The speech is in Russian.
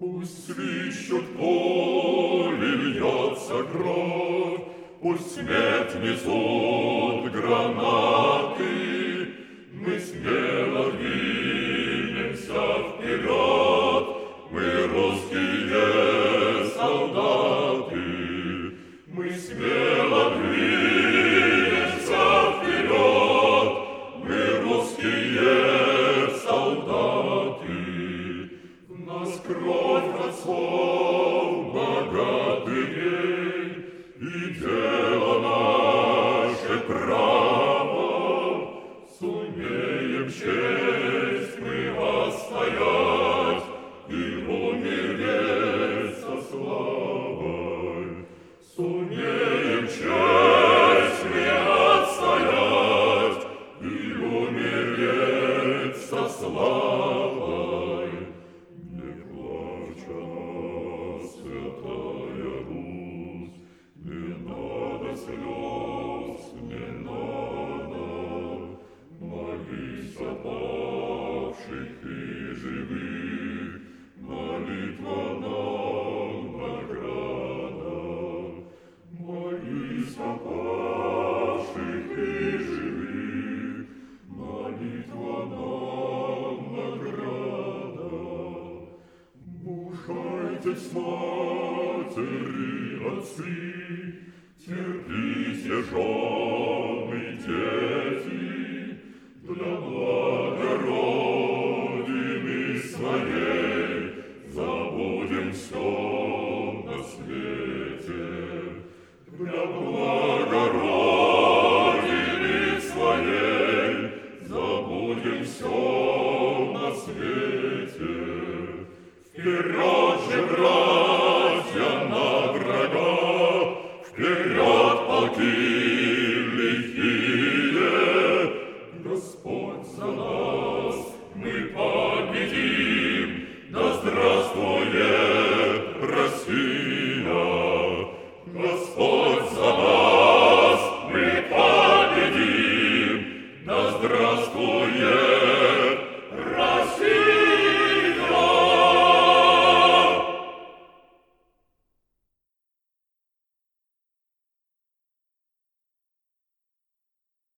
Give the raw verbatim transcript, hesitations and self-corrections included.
Пусть свищут пули, льется кровь, пусть смерть несут гранаты, мы смело двинемся вперед, мы русские солдаты, мы смело двинемся вперед, мы русские солдаты. В нас кровь отцов богатых дней, и дело наше право, сумеем честь мы отстоять и умереть со славой. Сумеем честь мы отстоять и умереть со славой. Не плачь о нас, святая Русь, не надо слез, не надо. Молись о павших и живых, молитва нам награда. Молись о павших и живых, молитва нам награда. Мужайтесь, матери, отцы, терпите, жены, дети, для блага Родины своей забудем все на свете. Для блага Родины своей забудем все на свете. Вперед же, братья, на врага, вперед, полки лихие, Господь за нас, мы победим, да здравствует Россия! Господь